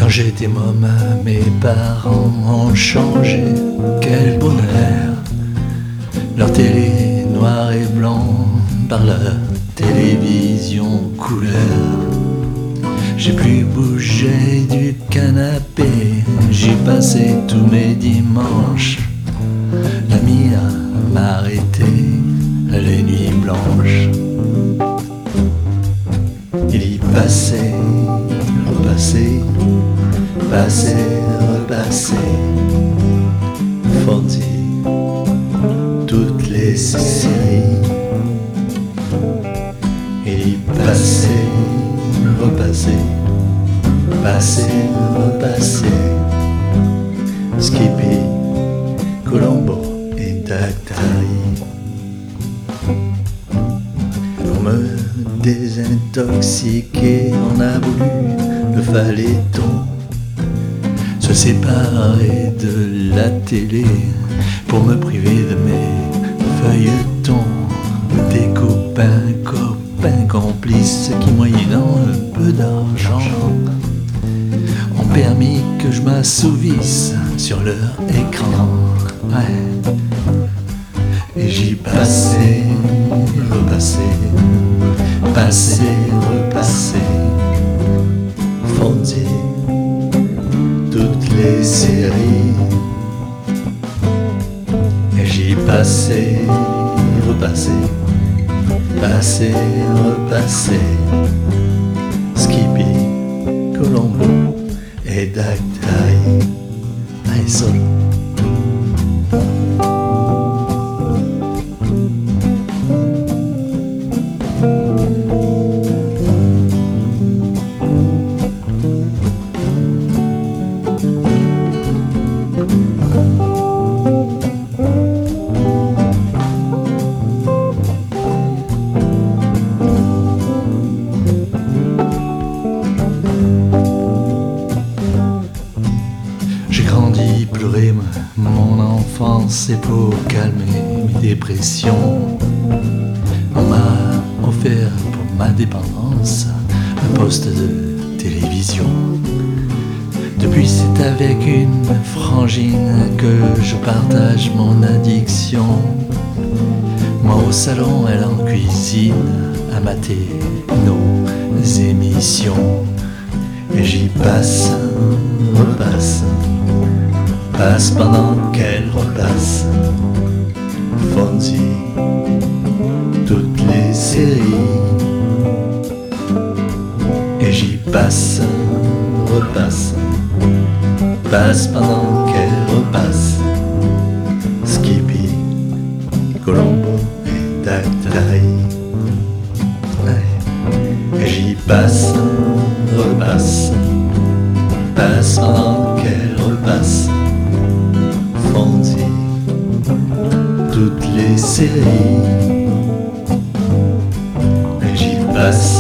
j'étais môme, mes parents ont changé, quel bonheur. Leur télé noir et blanc par leur télévision couleur. J'ai plus bougé du canapé, j'y passais tous mes dimanches. L'ami m'a arrêté les nuits blanches. Il y passait, repassait, passait, repassait, Fonzie, toutes les séries. Il y passait, repassait, passait, repassait, Skippy, Colombo et Dactari. Pour me désintoxiquer, on a voulu le phaléton, se séparer de la télé pour me priver de mes feuilletons. Des copains complices qui, moyennant un peu d'argent, ont permis que je m'assouvisse sur leur écran. Ouais. Et j'y passais, repassais, passais, repassais, Fonzie, toutes les séries. Et j'y passais, repassais, passais, repassais, Skippy, Colombo et Dactari. Allez, solo. J'ai grandi, pleuré mon enfance, et pour calmer mes dépressions, on m'a offert pour ma dépendance un poste de télévision. Depuis, c'est avec une frangine que je partage mon addiction. Moi au salon, elle en cuisine, à mater nos émissions. Et j'y passe, repasse, passe pendant qu'elle repasse, Fonzie, toutes les séries. Et j'y passe, repasse, passe pendant qu'elle repasse, Skippy, Colombo et Dactari. Et j'y passe, repasse, passe pendant qu'elle repasse, Fonzie, toutes les séries. Et j'y passe,